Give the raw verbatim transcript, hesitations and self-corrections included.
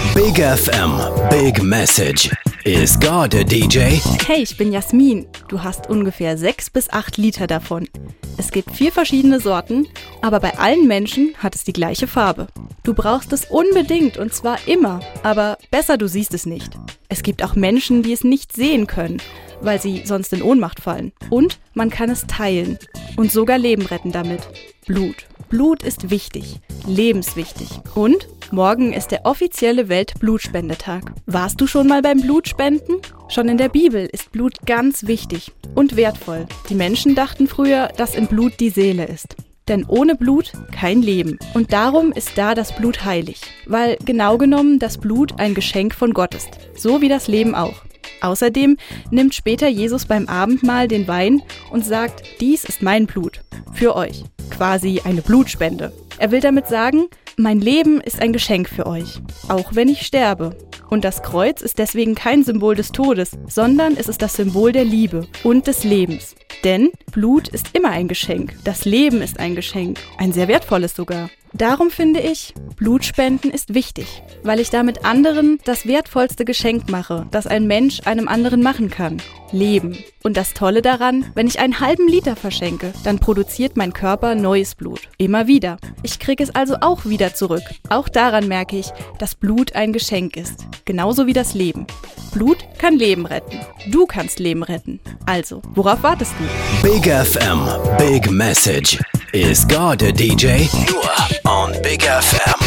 Big F M, Big Message. Is God a D J? Hey, ich bin Jasmin. Du hast ungefähr sechs bis acht Liter davon. Es gibt vier verschiedene Sorten, aber bei allen Menschen hat es die gleiche Farbe. Du brauchst es unbedingt und zwar immer, aber besser du siehst es nicht. Es gibt auch Menschen, die es nicht sehen können, weil sie sonst in Ohnmacht fallen. Und man kann es teilen und sogar Leben retten damit. Blut. Blut ist wichtig, lebenswichtig. Und morgen ist der offizielle Weltblutspendetag. Warst du schon mal beim Blutspenden? Schon in der Bibel ist Blut ganz wichtig und wertvoll. Die Menschen dachten früher, dass im Blut die Seele ist. Denn ohne Blut kein Leben. Und darum ist da das Blut heilig. Weil genau genommen das Blut ein Geschenk von Gott ist. So wie das Leben auch. Außerdem nimmt später Jesus beim Abendmahl den Wein und sagt, dies ist mein Blut. Für euch. Quasi eine Blutspende. Er will damit sagen, mein Leben ist ein Geschenk für euch. Auch wenn ich sterbe. Und das Kreuz ist deswegen kein Symbol des Todes, sondern es ist das Symbol der Liebe und des Lebens. Denn Blut ist immer ein Geschenk. Das Leben ist ein Geschenk. Ein sehr wertvolles sogar. Darum finde ich, Blutspenden ist wichtig, weil ich damit anderen das wertvollste Geschenk mache, das ein Mensch einem anderen machen kann. Leben. Und das Tolle daran, wenn ich einen halben Liter verschenke, dann produziert mein Körper neues Blut. Immer wieder. Ich kriege es also auch wieder zurück. Auch daran merke ich, dass Blut ein Geschenk ist. Genauso wie das Leben. Blut kann Leben retten. Du kannst Leben retten. Also, worauf wartest du? Big F M, Big Message. Is God a D J? Nur on Big F M.